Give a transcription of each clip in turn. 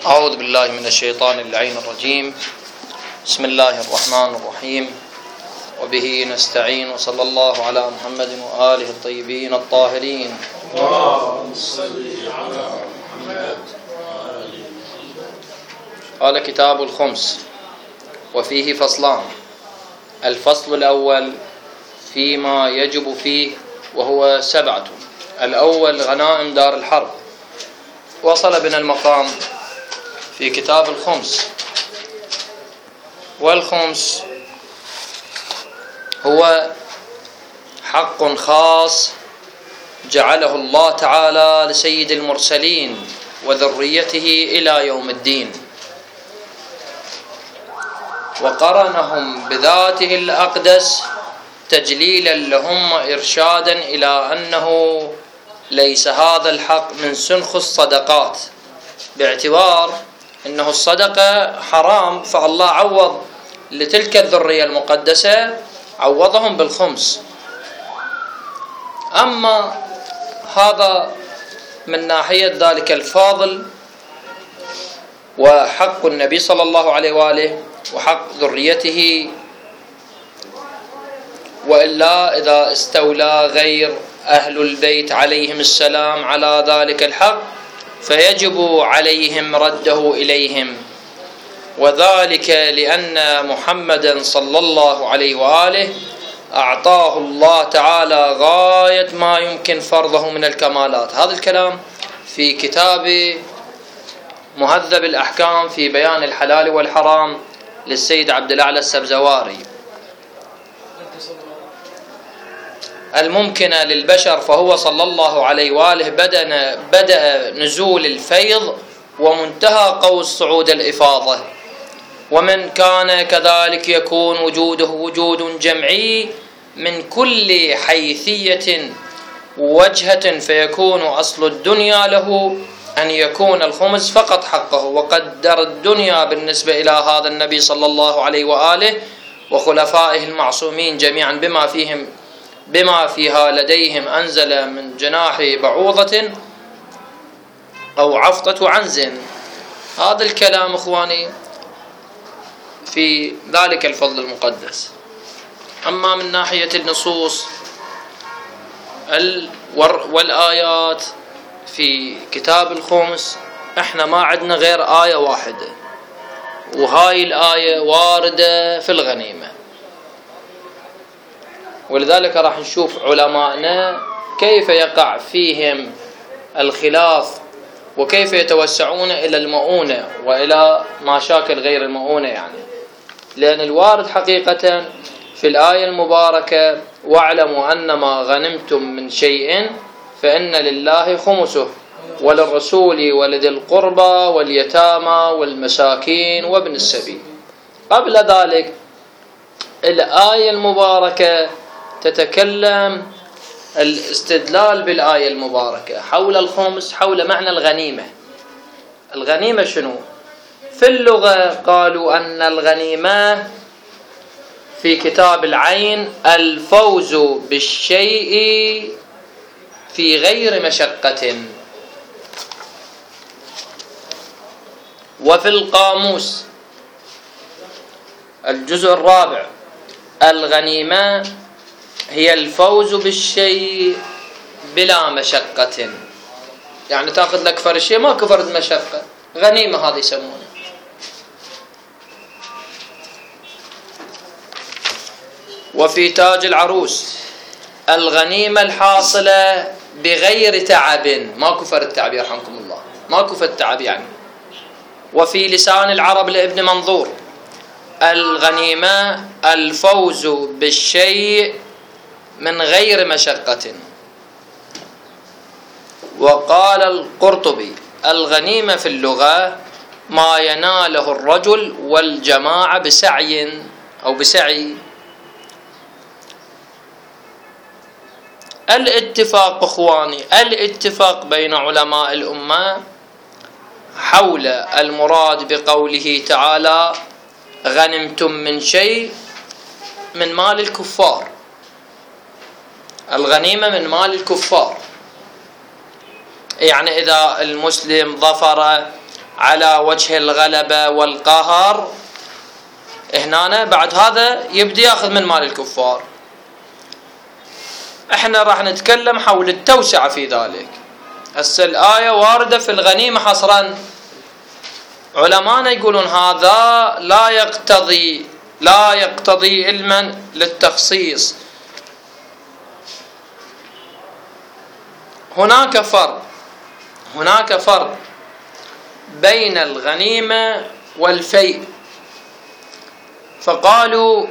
أعوذ بالله من الشيطان اللعين الرجيم. بسم الله الرحمن الرحيم، وبه نستعين، وصلى الله على محمد وآله الطيبين الطاهرين. اللهم صل على محمد. قال كتاب الخمس وفيه فصلان. الفصل الأول فيما يجب فيه وهو 7. الأول غنائم دار الحرب. وصل بنا المقام في كتاب الخمس، والخمس هو حق خاص جعله الله تعالى لسيد المرسلين وذريته إلى يوم الدين، وقرنهم بذاته الأقدس تجليلا لهم وإرشادا إلى أنه ليس هذا الحق من سنخ الصدقات، باعتبار أنه الصدقة حرام، فالله عوض لتلك الذرية المقدسة عوضهم بالخمس. أما هذا من ناحية ذلك الفاضل وحق النبي صلى الله عليه وآله وحق ذريته، وإلا إذا استولى غير أهل البيت عليهم السلام على ذلك الحق فيجب عليهم رده إليهم، وذلك لأن محمدا صلى الله عليه وآله أعطاه الله تعالى غاية ما يمكن فرضه من الكمالات. هذا الكلام في كتاب مهذب الأحكام في بيان الحلال والحرام للسيد عبد الأعلى السبزواري. الممكن للبشر فهو صلى الله عليه وآله بدأ نزول الفيض ومنتهى قوس صعود الإفاضة، ومن كان كذلك يكون وجوده وجود جمعي من كل حيثية وجهة، فيكون أصل الدنيا له أن يكون الخمس فقط حقه، وقدر الدنيا بالنسبة إلى هذا النبي صلى الله عليه وآله وخلفائه المعصومين جميعا بما فيها لديهم أنزل من جناح بعوضة أو عفطة عنز. هذا الكلام إخواني في ذلك الفضل المقدس. أما من ناحية النصوص والآيات في كتاب الخمس احنا ما عندنا غير آية واحدة، وهاي الآية واردة في الغنيمة، ولذلك راح نشوف علماءنا كيف يقع فيهم الخلاف وكيف يتوسعون إلى المؤونة وإلى مشاكل غير المؤونة، يعني لأن الوارد حقيقة في الآية المباركة واعلموا أنما غنمتم من شيء فإن لله خمسه وللرسول ولذي القربى واليتامى والمساكين وابن السبيل. قبل ذلك الآية المباركة تتكلم الاستدلال بالآية المباركة حول الخمس، حول معنى الغنيمة. الغنيمة شنو؟ في اللغة قالوا أن الغنيمة في كتاب العين الفوز بالشيء في غير مشقة، وفي القاموس الجزء الرابع الغنيمة هي الفوز بالشيء بلا مشقة، يعني تأخذ لك فرشة ما كفرد مشقة، غنيمة هذه يسمونها. وفي تاج العروس الغنيمة الحاصلة بغير تعب، ما كفر التعب يرحمكم الله، ما كفر التعب يعني. وفي لسان العرب لابن منظور الغنيمة الفوز بالشيء من غير مشقة. وقال القرطبي الغنيمة في اللغة ما يناله الرجل والجماعة بسعي أو بسعي. الاتفاق إخواني، الاتفاق بين علماء الأمة حول المراد بقوله تعالى غنمتم من شيء من مال الكفار، الغنيمة من مال الكفار، يعني إذا المسلم ظفر على وجه الغلبة والقهر، هنا بعد هذا يبدي ياخذ من مال الكفار. احنا راح نتكلم حول التوسعة في ذلك. هسه الآية واردة في الغنيمة حصرا، علماءنا يقولون هذا لا يقتضي علما للتخصيص. هناك فرق بين الغنيمة والفيء، فقالوا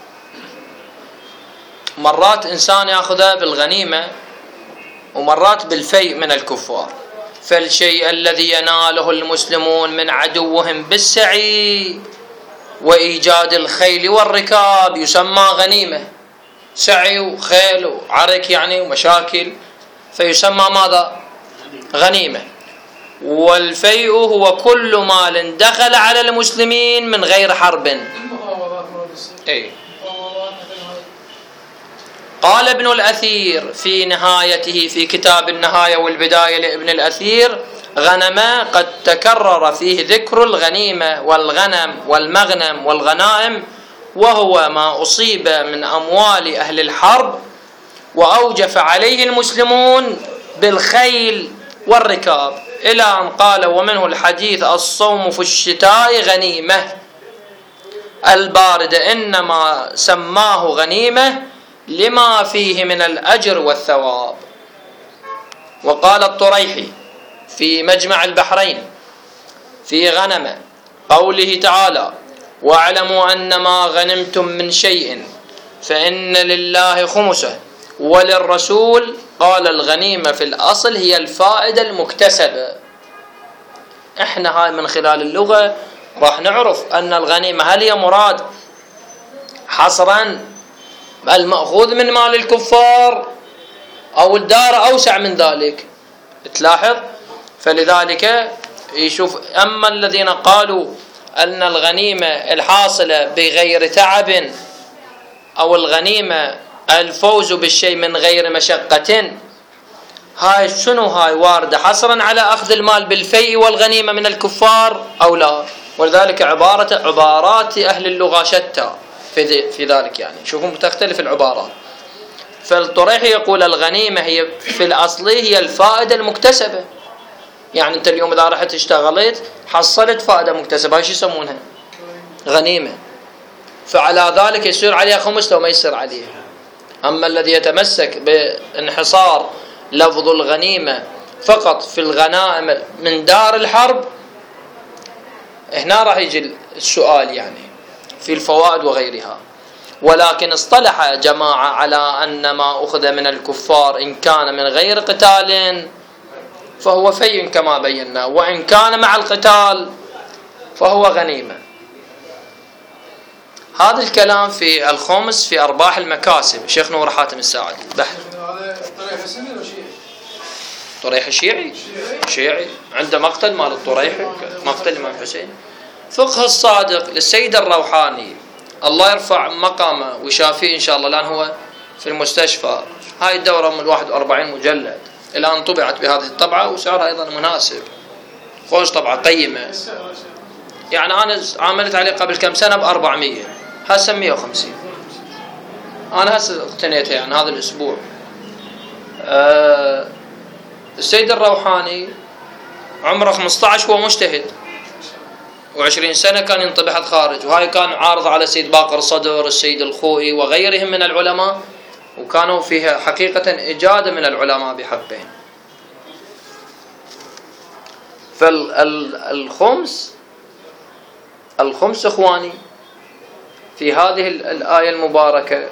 مرات إنسان يأخذها بالغنيمة ومرات بالفيء من الكفار. فالشيء الذي يناله المسلمون من عدوهم بالسعي وإيجاد الخيل والركاب يسمى غنيمة، سعي وخيل وعرك يعني ومشاكل، فيسمى ماذا؟ غنيمة. والفيء هو كل مال دخل على المسلمين من غير حرب. قال ابن الأثير في نهايته في كتاب النهاية والبداية لابن الأثير: غنما قد تكرر فيه ذكر الغنيمة والغنم والمغنم والغنائم، وهو ما أصيب من أموال أهل الحرب وأوجف عليه المسلمون بالخيل والركاب، إلى أن قال: ومنه الحديث: الصوم في الشتاء غنيمة، البارد إنما سماه غنيمة لما فيه من الأجر والثواب. وقال الطريحي في مجمع البحرين في غنم قوله تعالى: واعلموا أن ما غنمتم من شيء فإن لله خمسه وللرسول. قال: الغنيمة في الأصل هي الفائدة المكتسبة. احنا هاي من خلال اللغة راح نعرف أن الغنيمة هل هي مراد حصرا المأخوذ من مال الكفار أو الدار أوسع من ذلك، تلاحظ. فلذلك يشوف أما الذين قالوا أن الغنيمة الحاصلة بغير تعب أو الغنيمة الفوز بالشيء من غير مشقة، هاي شنو هاي واردة حصرا على أخذ المال بالفيء والغنيمة من الكفار أو لا؟ ولذلك عبارات أهل اللغة شتى في ذلك، يعني شوفوا تختلف العبارات. فالطريحي يقول الغنيمة هي في الأصل هي الفائدة المكتسبة، يعني أنت اليوم إذا رحت اشتغلت حصلت فائدة مكتسبة، هاي شو يسمونها؟ غنيمة. فعلى ذلك يصير عليها خمس لو ما يصير عليها. أما الذي يتمسك بانحصار لفظ الغنيمة فقط في الغنائم من دار الحرب، هنا راح يجي السؤال يعني في الفوائد وغيرها. ولكن اصطلح جماعة على أن ما أخذ من الكفار إن كان من غير قتال فهو فيء كما بينا، وإن كان مع القتال فهو غنيمة. هذا الكلام في الخمس في أرباح المكاسب، شيخ نور حاتم الساعدي بحث. طريح شيعي عنده مقتل مال الطريحي، مقتل الإمام حسين. فقه الصادق للسيد الروحاني الله يرفع مقامه ويشافيه إن شاء الله، الآن هو في المستشفى. هاي الدورة من 41 مجلد، الآن طبعت بهذه الطبعة وسعرها أيضا مناسب، خوش طبعة قيمة. يعني أنا عملت عليه قبل كم سنة ب400، هسه 150. أنا هسه اقتنيته يعني هذا الأسبوع. السيد الروحاني عمره 15 هو مجتهد، و20 سنة كان ينطبح الخارج، وهاي كان عارض على السيد باقر صدر، السيد الخوئي وغيرهم من العلماء، وكانوا فيها حقيقة إجادة من العلماء بحقهم. فالخمس إخواني في هذه الآية المباركة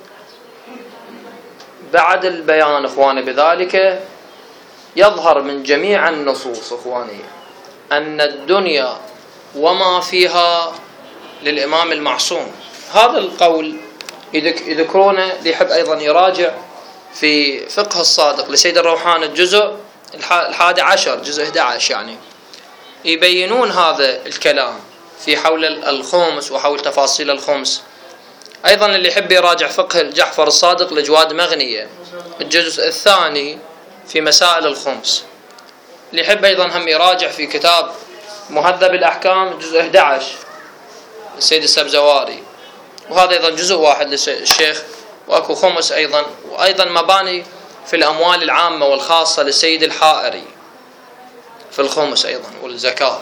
بعد البيان إخواني بذلك يظهر من جميع النصوص إخواني أن الدنيا وما فيها للإمام المعصوم. هذا القول يذكرونه، ليحب أيضا يراجع في فقه الصادق لسيد الروحاني الجزء 11 جزء 11، يعني يبينون هذا الكلام في حول الخمس وحول تفاصيل الخمس. أيضا اللي يحب يراجع فقه جعفر الصادق لجواد مغنية الجزء الثاني في مسائل الخمس. اللي يحب أيضا هم يراجع في كتاب مهذب الأحكام جزء 11 للسيد السبزواري، وهذا أيضا جزء واحد للشيخ، وأكو خمس أيضا، وأيضا مباني في الأموال العامة والخاصة للسيد الحائري في الخمس أيضا والزكاة.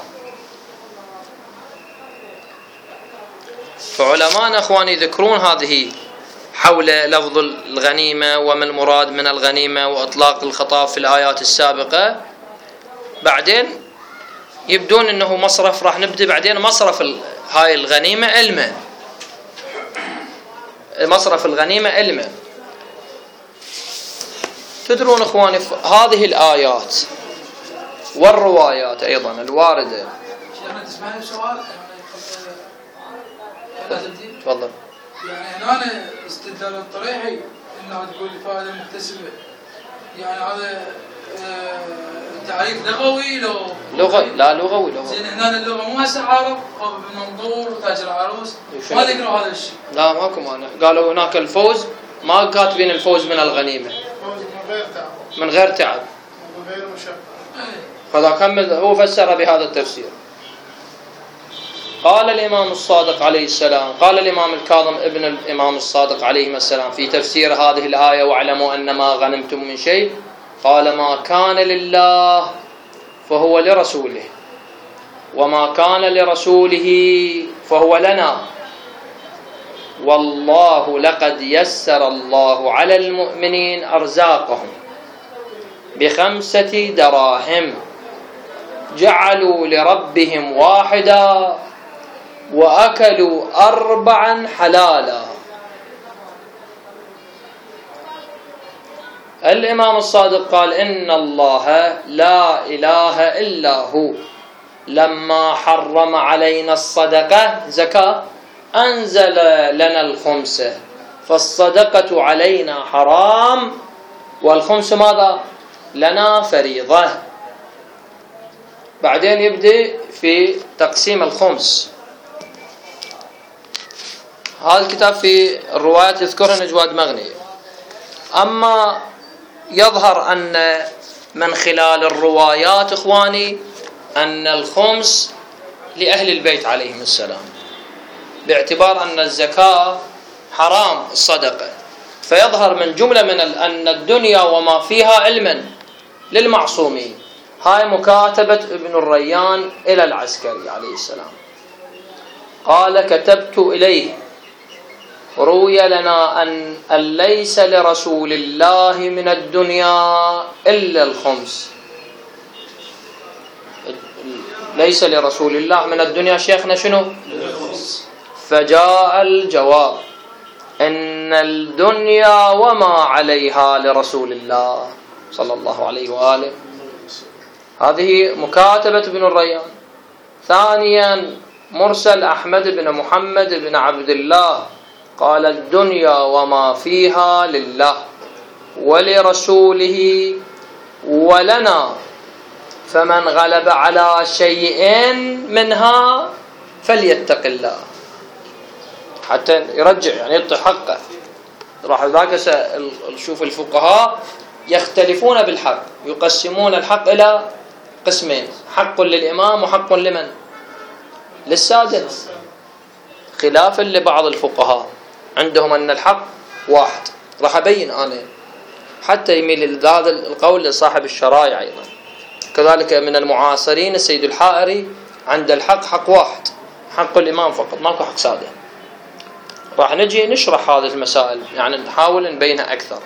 فعلماء أخواني يذكرون هذه حول لفظ الغنيمة وما المراد من الغنيمة وإطلاق الخطاب في الآيات السابقة. بعدين يبدون أنه مصرف، راح نبدأ بعدين مصرف هاي الغنيمة علما، مصرف الغنيمة علما. تدرون أخواني هذه الآيات والروايات أيضا الواردة. تسمعني بسؤال؟ تفضل. يعني هنا استدلال الطريحي انها تقول الفائده المكتسبه، يعني هذا تعريف لغوي لا لغوي. زين هنا اللغه مو هسه عارف ابن منظور وتاج العروس ما ذكروا هذا الشيء. لا ماكو مانع، قالوا هناك الفوز، ما كاتبين الفوز من الغنيمه، من غير تعب من غير مشقه. فذا كمل هو فسر بهذا التفسير. قال الإمام الصادق عليه السلام، قال الإمام الكاظم ابن الإمام الصادق عليه السلام في تفسير هذه الآية: واعلموا أن ما غنمتم من شيء، قال: ما كان لله فهو لرسوله، وما كان لرسوله فهو لنا، والله لقد يسر الله على المؤمنين أرزاقهم ب5 دراهم جعلوا لربهم واحدا وأكلوا 4 حلالا. الإمام الصادق قال: إن الله لا إله إلا هو لما حرم علينا الصدقة زكاة أنزل لنا الخمسة، فالصدقة علينا حرام والخمس ماذا؟ لنا فريضة. بعدين يبدأ في تقسيم الخمس. هذا الكتاب في الروايات يذكرها جواد مغني. أما يظهر أن من خلال الروايات إخواني أن الخمس لأهل البيت عليهم السلام، باعتبار أن الزكاة حرام الصدقة، فيظهر من جملة من أن الدنيا وما فيها علما للمعصومين. هاي مكاتبة ابن الريان إلى العسكري عليه السلام، قال: كتبت إليه روي لنا أن ليس لرسول الله من الدنيا إلا الخمس. ليس لرسول الله من الدنيا شيخنا شنو؟ فجاء الجواب: إن الدنيا وما عليها لرسول الله صلى الله عليه وآله. هذه مكاتبة ابن الريان. ثانيا مرسل أحمد بن محمد بن عبد الله قال: الدنيا وما فيها لله ولرسوله ولنا، فمن غلب على شيء منها فليتق الله. حتى يرجع يعني يعطي حقه. راح ذاك شوف الفقهاء يختلفون بالحق، يقسمون الحق إلى قسمين: حق للإمام وحق لمن؟ للسادة، خلافا لبعض الفقهاء عندهم أن الحق واحد. راح أبين أنا حتى يميل هذا القول لصاحب الشرائع أيضا. كذلك من المعاصرين السيد الحائري عند الحق حق واحد، حق الإمام فقط، ماكو حق سادة. راح نجي نشرح هذه المسائل، يعني نحاول نبينها أكثر.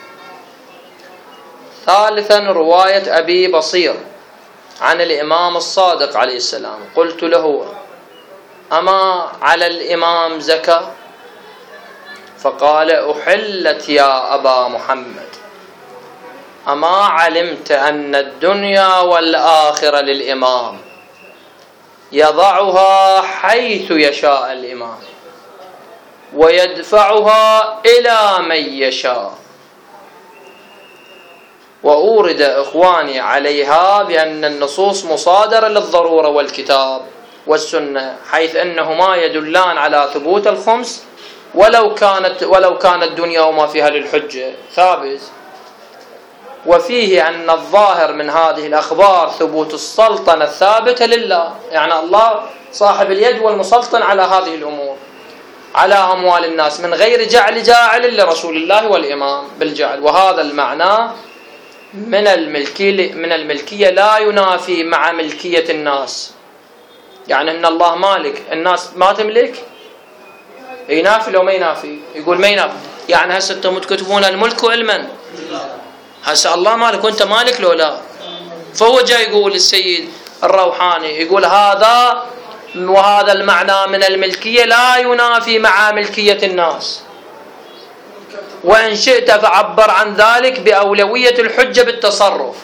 ثالثا رواية أبي بصير عن الإمام الصادق عليه السلام: قلت له: أما على الإمام زكاة؟ فقال: أحلت يا أبا محمد، أما علمت أن الدنيا والآخرة للإمام يضعها حيث يشاء الإمام ويدفعها إلى من يشاء. وأورد إخواني عليها بأن النصوص مصادرة للضرورة والكتاب والسنة، حيث أنهما يدلان على ثبوت الخمس ولو كانت الدنيا وما فيها للحجة ثابت. وفيه أن الظاهر من هذه الأخبار ثبوت السلطنة الثابتة لله، يعني الله صاحب اليد والمسلطن على هذه الأمور، على أموال الناس، من غير جعل جاعل لرسول الله والإمام بالجعل. وهذا المعنى من الملكية لا ينافي مع ملكية الناس، يعني أن الله مالك الناس ما تملك، ينافي لو ما ينافي؟ يقول ما ينافي. يعني هسه انتم تكتبون الملك علما، هسه الله مالك وانت مالك لو لا؟ فهو جاي يقول السيد الروحاني يقول هذا وهذا المعنى من الملكية لا ينافي مع ملكية الناس، وإن شئت فعبر عن ذلك بأولوية الحجة بالتصرف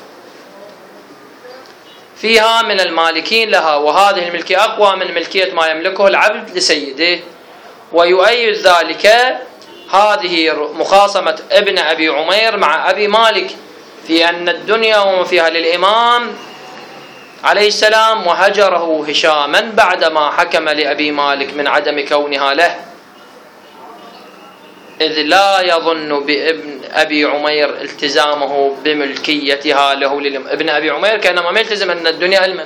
فيها من المالكين لها، وهذه الملكية أقوى من ملكية ما يملكه العبد لسيده. ويؤيد ذلك هذه مخاصمة ابن أبي عمير مع أبي مالك في أن الدنيا وما فيها للإمام عليه السلام، وهجره هشاما بعدما حكم لأبي مالك من عدم كونها له، إذ لا يظن بابن أبي عمير التزامه بملكيتها له ابن أبي عمير كأنما ما يلتزم أن الدنيا علما.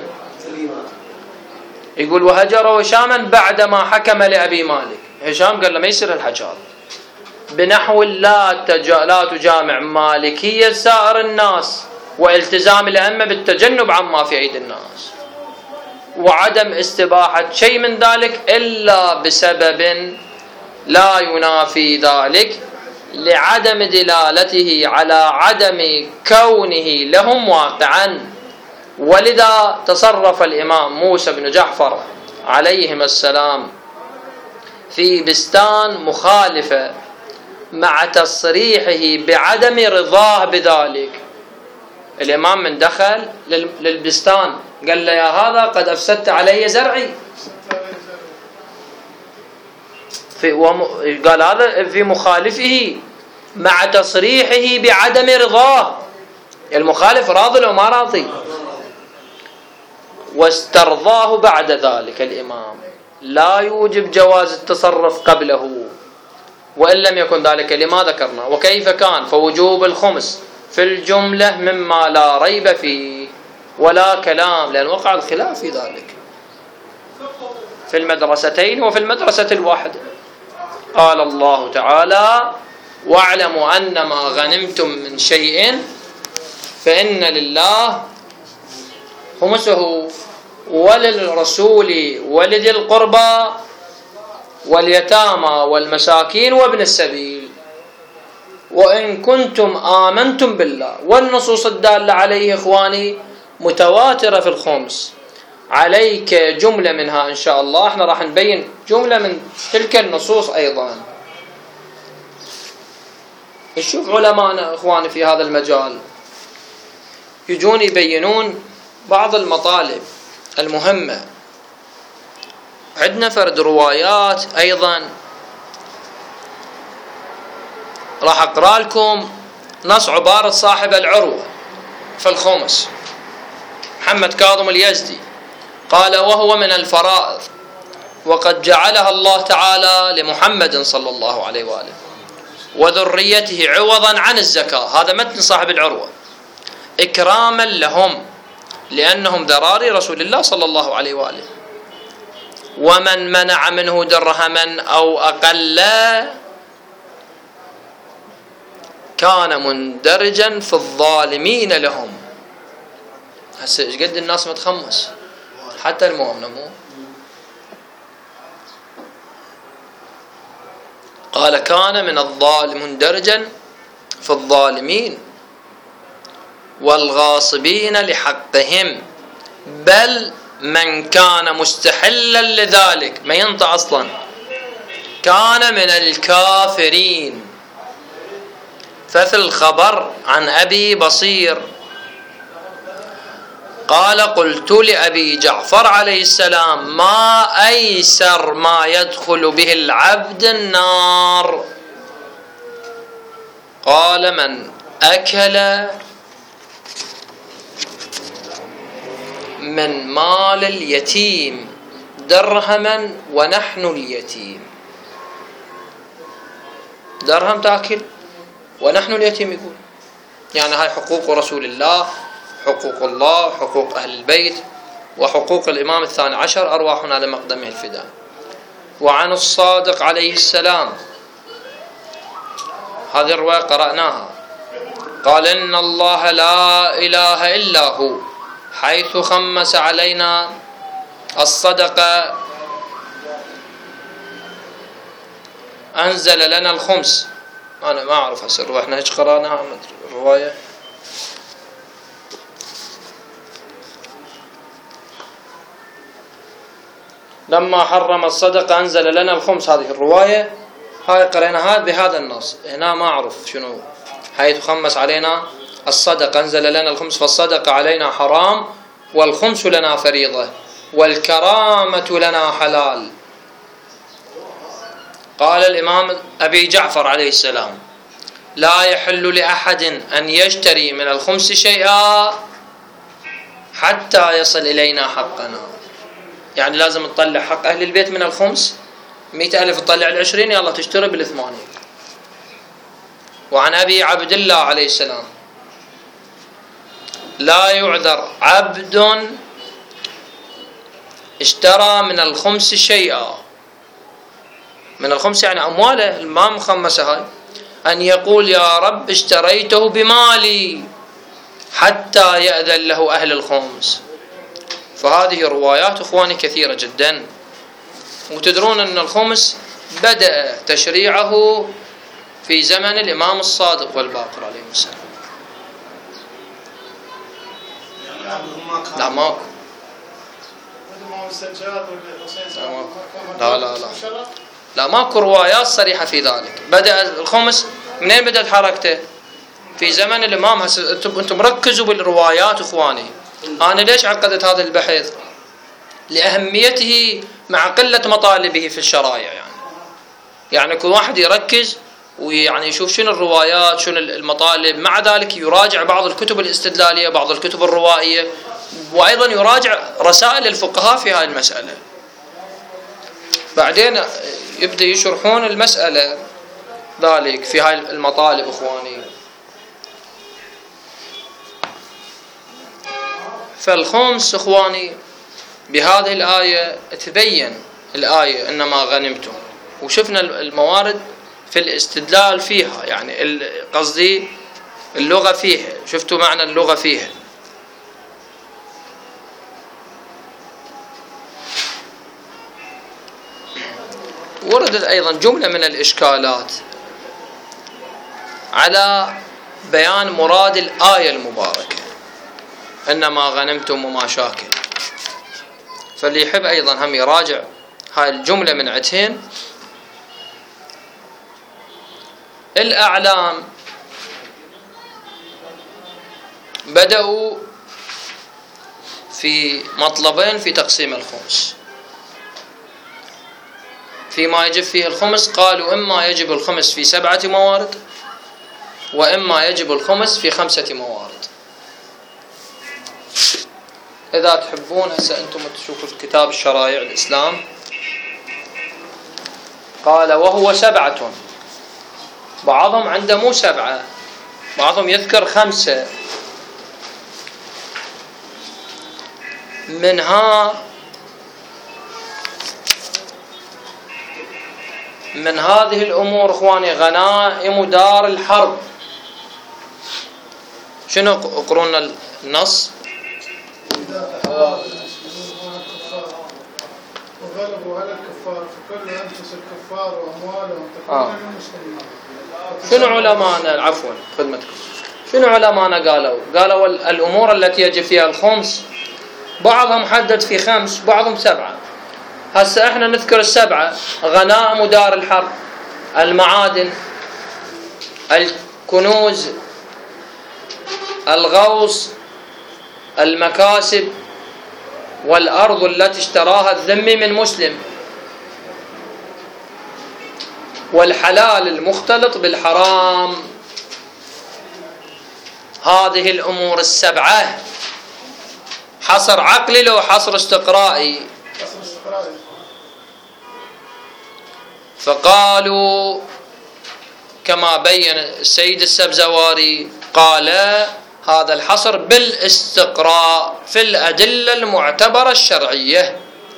يقول وهجره هشاما بعدما حكم لأبي مالك. هشام قال له ما يصير الحكي هذا، بنحو لا تجامع مالكية سائر الناس والتزام الأئمة بالتجنب عما في أيدي الناس، وعدم استباحة شيء من ذلك إلا بسبب لا ينافي ذلك لعدم دلالته على عدم كونه لهم واقعا. ولذا تصرف الإمام موسى بن جعفر عليهما السلام في بستان مخالفة مع تصريحه بعدم رضاه بذلك. الإمام من دخل للبستان قال له يا هذا قد أفسدت علي زرعي، قال هذا في مخالفه مع تصريحه بعدم رضاه. المخالف راضي لو ما راضي؟ واسترضاه بعد ذلك الإمام، لا يوجب جواز التصرف قبله وإن لم يكن ذلك لما ذكرنا. وكيف كان؟ فوجوب الخمس في الجملة مما لا ريب فيه ولا كلام، لأن وقع الخلاف في ذلك في المدرستين وفي المدرسة الواحدة. قال الله تعالى واعلموا أن ما غنمتم من شيء فإن لله خمسه وللرسول ولذي القربى واليتامى والمساكين وابن السبيل وإن كنتم آمنتم بالله. والنصوص الدالة عليه إخواني متواترة في الخمس. عليك جملة منها إن شاء الله، احنا راح نبين جملة من تلك النصوص أيضا. نشوف علماءنا إخواني في هذا المجال يجون يبينون بعض المطالب المهمة. عندنا فرد روايات أيضا، راح أقرأ لكم نص عبارة صاحب العروة في الخمس محمد كاظم اليزدي، قال وهو من الفرائض وقد جعلها الله تعالى لمحمد صلى الله عليه وآله وذريته عوضا عن الزكاة. هذا متن صاحب العروة، إكراما لهم لأنهم ذراري رسول الله صلى الله عليه وآله. ومن منع منه درهما أو أقل كان مندرجا في الظالمين لهم. هسه ايش قد الناس متخمس حتى المؤمن مو. قال كان من الظالم مندرجا في الظالمين والغاصبين لحقهم، بل من كان مستحلا لذلك ما ينطق أصلا كان من الكافرين. ففي الخبر عن أبي بصير قال قلت لأبي جعفر عليه السلام ما أيسر ما يدخل به العبد النار؟ قال من أكل من مال اليتيم درهما ونحن اليتيم. درهم تأكل ونحن اليتيم، يقول يعني هاي حقوق رسول الله، حقوق الله، حقوق أهل البيت، وحقوق الإمام الثاني عشر أرواحنا لمقدمه الفداء. وعن الصادق عليه السلام، هذه الرواية قرأناها، قال إن الله لا إله إلا هو حيث خمس علينا الصدقة أنزل لنا الخمس. أنا ما أعرف هسه الرواية، إحنا هيك قرأناها الرواية. لما حرم الصدقة أنزل لنا الخمس، هذه الرواية هاي قرأناها بهذا النص. هنا ما أعرف شنو حيث خمس علينا الصدقة أنزل لنا الخمس، فالصدقة علينا حرام والخمس لنا فريضة والكرامة لنا حلال. قال الإمام أبي جعفر عليه السلام لا يحل لأحد أن يشتري من الخمس شيئا حتى يصل إلينا حقنا. يعني لازم تطلع حق أهل البيت من الخمس، 100,000 تطلع 20، يلا تشتري بال80. وعن أبي عبد الله عليه السلام لا يعذر عبد اشترى من الخمس شيئا، من الخمس يعني أمواله ما مخمسة هاي، أن يقول يا رب اشتريته بمالي حتى يأذن له أهل الخمس. فهذه روايات إخواني كثيرة جدا. وتدرون أن الخمس بدأ تشريعه في زمن الإمام الصادق والباقر عليه السلام. لا ماكو، لا ماكو روايات صريحة في ذلك. بدأ الخمس منين بدأت حركته؟ في زمن الإمام. أنتم ركزوا بالروايات إخواني. أنا ليش عقدت هذا البحث؟ لأهميته مع قلة مطالبه في الشرائع. يعني كل واحد يركز ويعني يشوف شنو الروايات، شنو المطالب، مع ذلك يراجع بعض الكتب الاستدلالية، بعض الكتب الروائية، وأيضا يراجع رسائل الفقهاء في هذه المسألة. بعدين يبدأ يشرحون المسألة ذلك في هاي المطالب إخواني. فالخمس إخواني بهذه الآية تبين الآية إنما غنمتم، وشفنا الموارد في الاستدلال فيها، يعني قصدي اللغة فيها، شفتوا معنى اللغة فيها. وردت أيضا جملة من الإشكالات على بيان مراد الآية المباركة إنما غنمتم وما شاكل. فاللي يحب أيضا هم يراجع هاي الجملة من عتين. الأعلام بدأوا في مطلبين في تقسيم الخمس. فيما يجب فيه الخمس قالوا إما يجب الخمس في 7 موارد، وإما يجب الخمس في 5 موارد. إذا تحبون هسه أنتم تشوفوا كتاب الشرائع الإسلام، قال وهو 7. بعضهم عنده مو 7، بعضهم يذكر 5. من هذه الأمور إخواني غنائم دار الحرب. شنو اقرونا النص؟ وغلبوا على الكفار فكل أنفس الكفار وأموالهم تكون للمسلمين. شنو علماءنا، عفوا خدمتكم، شنو علماءنا قالوا الأمور التي يجب فيها الخمس، بعضهم حدد في 5، بعضهم 7. هسه احنا نذكر 7: غنائم دار الحرب، المعادن، الكنوز، الغوص، المكاسب، والأرض التي اشتراها الذمي من مسلم، والحلال المختلط بالحرام. هذه الأمور 7 حصر عقلي لو حصر استقرائي؟ فقالوا كما بين السيد السبزواري قال هذا الحصر بالاستقراء في الأدلة المعتبرة الشرعية.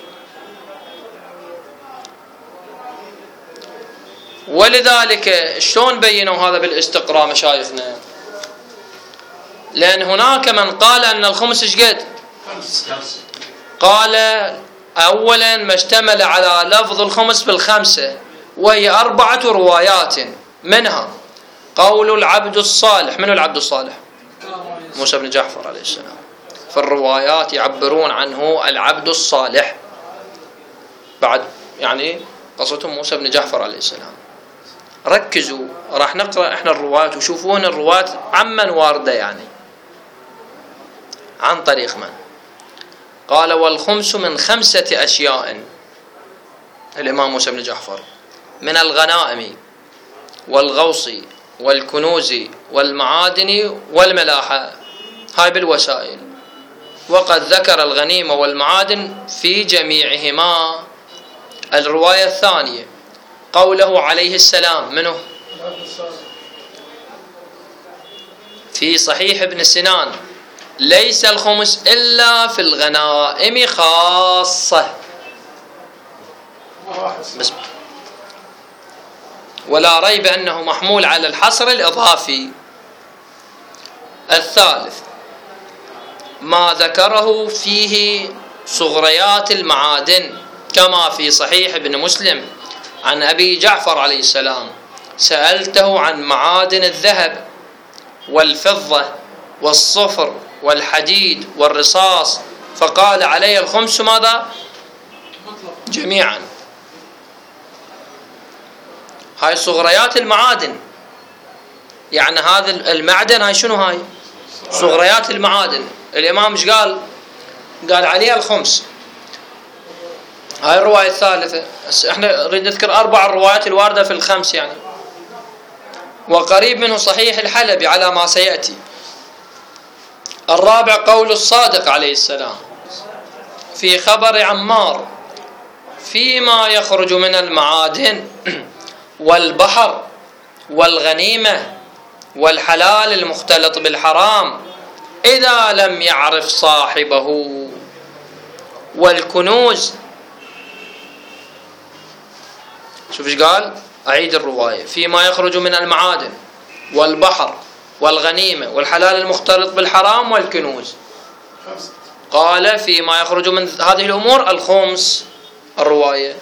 ولذلك شلون بينوا هذا بالاستقراء مشايخنا؟ لأن هناك من قال أن الخمس ايش قد؟ قال أولا ما اشتمل على لفظ الخمس بالخمسة، وهي 4 روايات، منها قول العبد الصالح. من العبد الصالح؟ موسى بن جعفر عليه السلام. في الروايات يعبرون عنه العبد الصالح، بعد يعني قصتهم موسى بن جعفر عليه السلام. ركزوا، راح نقرأ احنا الروايات وشوفون الروايات عمن واردة، يعني عن طريق من. قال والخمس من 5 أشياء، الإمام موسى بن جعفر، من الغنائم والغوص والكنوز والمعادن والملاحة، هاي بالوسائل. وقد ذكر الغنيمة والمعادن في جميعهما. الرواية الثانية قوله عليه السلام منه في صحيح ابن سنان: ليس الخمس إلا في الغنائم خاصة. بس ولا ريب أنه محمول على الحصر الإضافي. الثالث ما ذكره فيه صغريات المعادن، كما في صحيح ابن مسلم عن أبي جعفر عليه السلام: سألته عن معادن الذهب والفضة والصفر والحديد والرصاص، فقال علي الخمس ماذا؟ جميعا. هاي صغريات المعادن، يعني هذا المعدن هاي شنو؟ هاي صغريات المعادن. الإمام ايش قال؟ قال عليها الخمس. هاي الرواية الثالثة. احنا نريد نذكر 4 الروايات الواردة في الخمس يعني. وقريب منه صحيح الحلبي على ما سيأتي. الرابع قول الصادق عليه السلام في خبر عمار فيما يخرج من المعادن والبحر والغنيمة والحلال المختلط بالحرام إذا لم يعرف صاحبه، والكنوز. شوف ايش قال؟ أعيد الرواية: فيما يخرج من المعادن والبحر والغنيمة والحلال المختلط بالحرام والكنوز. قال فيما يخرج من هذه الأمور الخمس. الرواية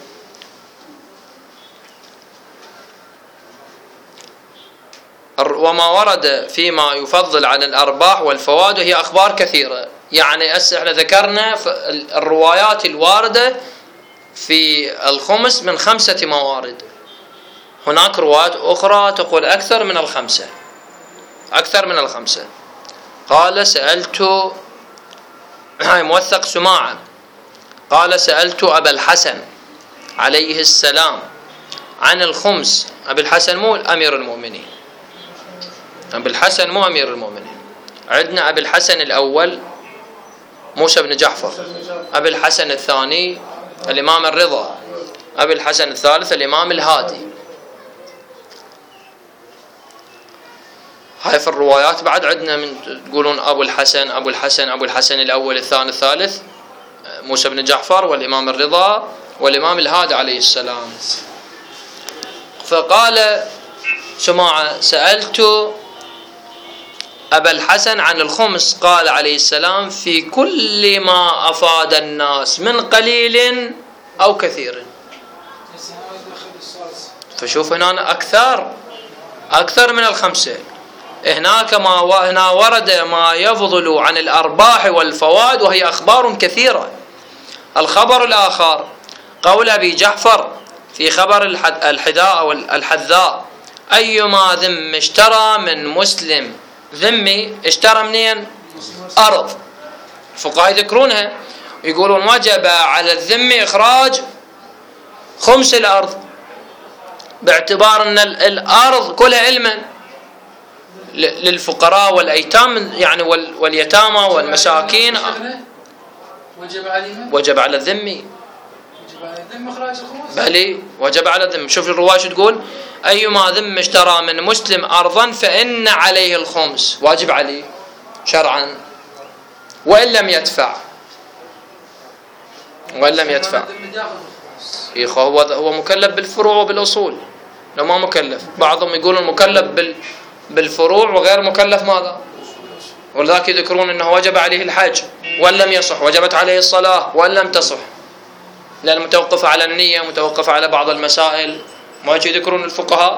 وما ورد فيما يفضل عن الأرباح والفوائد، وهي أخبار كثيرة. يعني احنا ذكرنا الروايات الواردة في الخمس من 5 موارد. هناك روايات أخرى تقول أكثر من الخمسة، أكثر من الخمسة. قال سألت، هاي موثق سماعة، قال سألت أبا الحسن عليه السلام عن الخمس. أبي الحسن مو أمير المؤمنين، أبي الحسن مو أمير المؤمنين. عندنا أبي الحسن الأول موسى بن جعفر، أبي الحسن الثاني الإمام الرضا، أبي الحسن الثالث الإمام الهادي. هاي في الروايات. بعد عندنا من تقولون أبو الحسن أبو الحسن أبو الحسن الأول الثاني الثالث موسى بن جعفر والإمام الرضا والإمام الهادي عليه السلام. فقال سماعة سألت أبا الحسن عن الخمس، قال عليه السلام في كل ما أفاد الناس من قليل أو كثير. فشوف هنا أكثر من الخمسة. هناك هنا ورد ما يفضل عن الأرباح والفوائد، وهي أخبار كثيرة. الخبر الآخر قول أبي جعفر في خبر الحذاء والحذاء: أيما ذم اشترى من مسلم، ذمي اشترى منين؟ أرض. الفقهاء يذكرونها يقولون وجب على الذمي إخراج خمس الأرض، باعتبار أن الأرض كلها علما للفقراء والأيتام يعني واليتامى والمساكين. وجب على الذمي، وجب على الذم إخراج الخمس. بلي وجب على الذمي. شوف الرواية شو تقول: أيما ذم اشترى من مسلم أرضا فإن عليه الخمس، واجب عليه شرعا، وإن لم يدفع. هو مكلف بالفروع وبالأصول، لو ما مكلف. بعضهم يقولون مكلف بالفروع وغير مكلف ماذا؟ ولذلك يذكرون أنه وجب عليه الحج وإن لم يصح، وجبت عليه الصلاة وإن لم تصح، لأن متوقفة على النية، متوقفة على بعض المسائل، ما يذكرون الفقهاء.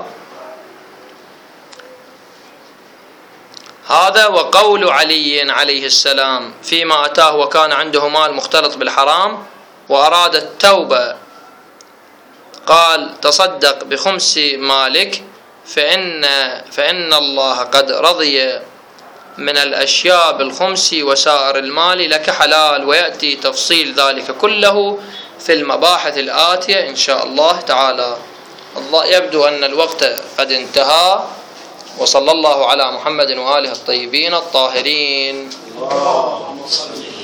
هذا وقول علي عليه السلام فيما أتاه وكان عنده مال مختلط بالحرام وأراد التوبة، قال تصدق بخمس مالك فإن الله قد رضي من الأشياء بالخمس وسائر المال لك حلال. ويأتي تفصيل ذلك كله في المباحث الآتية إن شاء الله تعالى. يبدو أن الوقت قد انتهى، وصلى الله على محمد وآله الطيبين الطاهرين.